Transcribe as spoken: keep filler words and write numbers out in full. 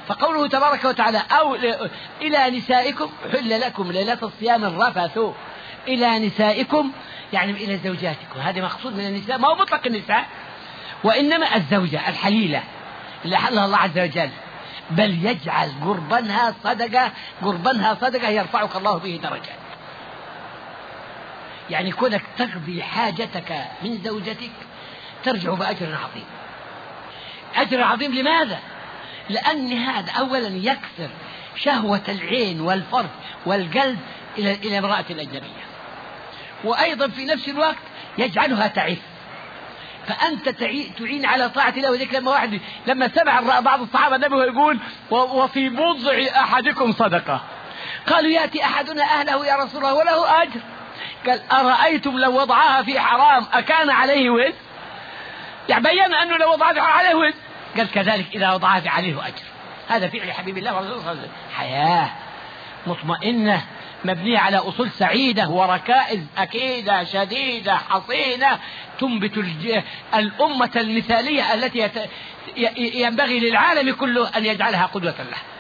فقوله تبارك وتعالى أو إلى نسائكم حل لكم ليلة الصيام الرفث إلى نسائكم، يعني إلى زوجاتكم. هذا مقصود من النساء، ما هو مطلق النساء، وإنما الزوجة الحليلة اللي حلها الله عز وجل، بل يجعل قربانها صدقة، قربانها صدقة يرفعك الله به درجات. يعني كونك تقضي حاجتك من زوجتك ترجع بأجر عظيم، أجر عظيم. لماذا؟ لأن هذا أولا يكسر شهوة العين والفرج والقلب إلى إلى امرأة الأجنبية، وأيضا في نفس الوقت يجعلها تعف، فأنت تعين على طاعة الله. وذلك لما واحد لما سمع بعض الصحابة النبي يقول وفي بضع أحدكم صدقة، قالوا يأتي أحدنا أهله يا رسول الله وله أجر، قال أرأيتم لو وضعها في حرام أكان عليه وزر؟ يعني بيّن أنه لو وضعها عليه وزر، قال كذلك إذا وضعها عليه أجر. هذا فعل حبيب الله ورسوله صلى الله عليه وسلم، حياة مطمئنة مبنية على أصول سعيدة وركائز أكيدة شديدة حصينة تنبت الأمة المثالية التي ينبغي للعالم كله أن يجعلها قدوة له.